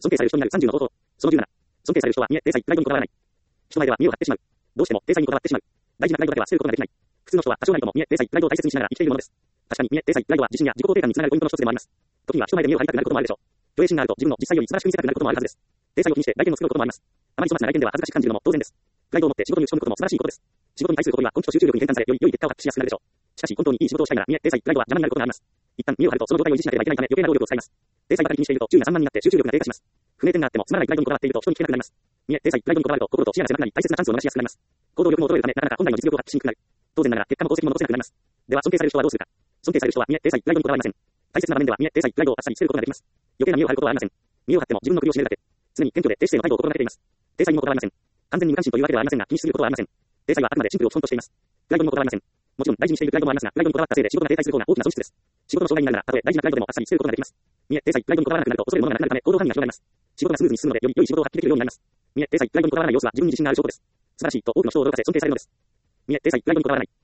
尊敬される人になる30の方法。その17。尊敬される人は見え、体裁、プライドにこだわらない。人前では身を張ってしまう。どうしても体裁にこだわってしまう。大事なプライドだけは捨てることができない。普通の人は多少なりとも見え、体裁、プライドを大切にしながら生きているものです。確かに見え、体裁、プライドは自信や自己肯定感につながるポイントの一つでもあります。時には人前で身を張りたくなることもあるでしょう。虚栄心があると自分の実際より素晴らしく見せたくなることもあるはずです。体裁を気にして外見を作ることもあります。あまり粗末な外見では恥ずかしく感じるのも当然です。プライドを持って仕事に打ち込むことも素晴らしいことです。仕事に対する誇りは根気と集中力に変換され、より良い結果を発揮しやすくなるでしょう。しかし本当にいい仕事をしたいなら見え、体裁、プライドは邪魔になることがあります。一旦身を張るとその状態を維持しなければいけないため余計な労力を使います。体裁ばかり気にしていると注意が散漫になって集中力が低下します。不明点があってもつまらないプライドにこだわっていると人に聞けなくなります。見え、体裁、プライドにこだわると心と視野が狭くなり大切なチャンスを逃しやすくなります。行動力も衰えるためなかなか本来の実力を発揮しにくくなる。当然ながら結果も功績も残せなくなります。では尊敬される人はどうするか。尊敬される人は見え、体裁、プライドにこだわりません。大切な場面では見え、体裁、プライドをあっさり捨てることができます。余計な身を張ることはありません。身を張っても自分の首を絞めるだけ。常に謙虚で低姿勢の態度を心がけています。体裁にもこだわりません。完全に無関心というわけではありませんが気にしすぎることはありません。体裁はあくまでシンプルを基本としています。プライドにもこだわりません。もちろん大事にしているプライドもありますが、プライドにこだわったせいで仕事が停滞する方が大きな損失です。仕事の障害になるなら、たとえ大事なプライドでもあっさり捨てることができます。見え、体裁、プライドにこだわらなくなると恐れるものがなくなるため行動範囲が広がります。仕事がスムーズに進むのでより良い仕事を発揮できるようになります。見え、体裁、プライドにこだわらない様子は自分に自信がある証拠です。素晴らしいと多くの人を驚かせ尊敬されるのです。見え、体裁、プライドにこだわらない。